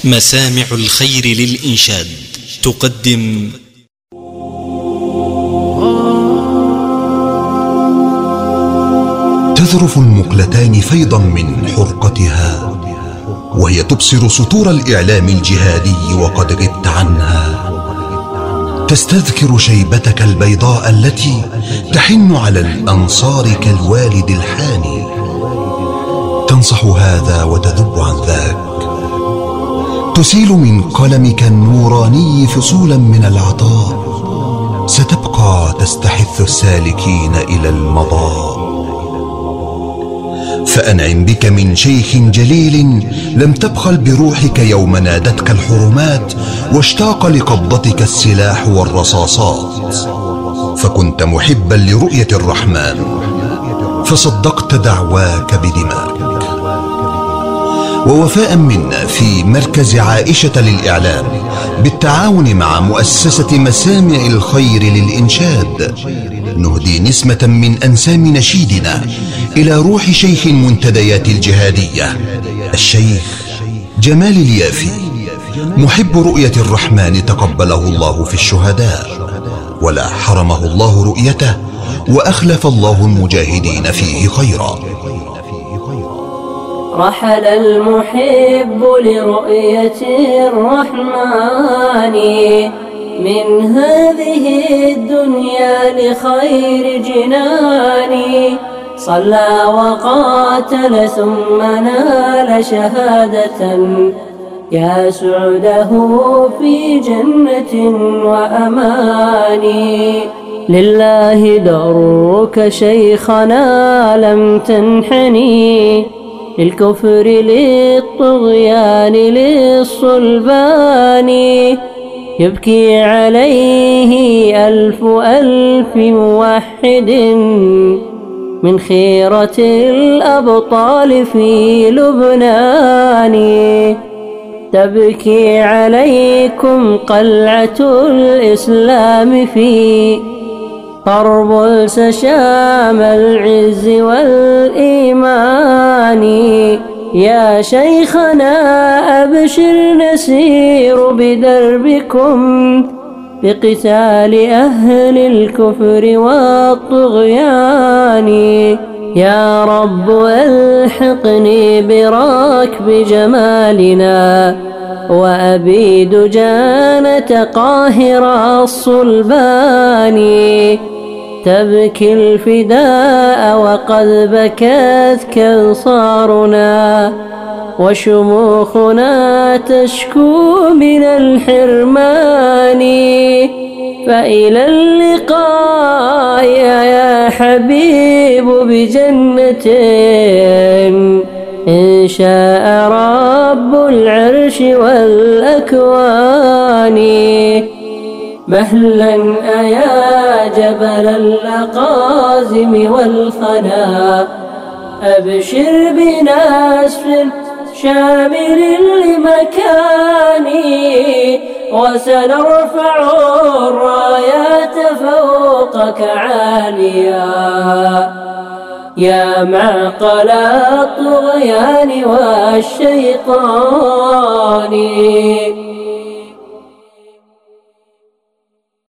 مسامع الخير للإنشاد تقدم تذرف المقلتان فيضا من حرقتها وهي تبصر سطور الإعلام الجهادي وقد غبت عنها. تستذكر شيبتك البيضاء التي تحن على الأنصار كالوالد الحاني. تنصح هذا وتذب عن ذاك، تسيل من قلمك النوراني فصولا من العطاء، ستبقى تستحث السالكين إلى المضاء. فأنعم بك من شيخ جليل لم تبخل بروحك يوم نادتك الحرمات واشتاق لقبضتك السلاح والرصاصات. فكنت محبا لرؤية الرحمن فصدقت دعواك بدماءك. ووفاء منا في مركز عائشة للإعلام بالتعاون مع مؤسسة مسامع الخير للإنشاد نهدي نسمة من أنسام نشيدنا إلى روح شيخ المنتديات الجهادية، الشيخ جمال اليافي، محب رؤية الرحمن تقبله الله في الشهداء ولا حرمه الله رؤيته وأخلف الله المجاهدين فيه خيرا. رحل المحب لرؤية الرحمن من هذه الدنيا لخير جنان. صلى وقاتل ثم نال شهادة يا سعده في جنة وأمان. لله درك شيخنا لم تنحني للكفر للطغيان للصلبان. يبكي عليه ألف ألف موحد من خيرة الأبطال في لبنان. تبكي عليكم قلعة الإسلام في طربلس شام العز والإيمان. يا شيخنا أبشر نسير بدربكم بقتال أهل الكفر والطغيان. يا رب ألحقني بركب جمالنا وأبيد جانة قاهر الصلبان. تبكي الفداء وقد بكت كنصارنا وشموخنا تشكو من الحرمان. فإلى اللقاء يا حبيب بجنة إن شاء رب العرش والأكوان. مهلا أيا جبل الأقازم والخنا أبشر بنصر شامل لمكاني وسنرفع الرايات فوقك عاليا يا معقل الطغيان والشيطان.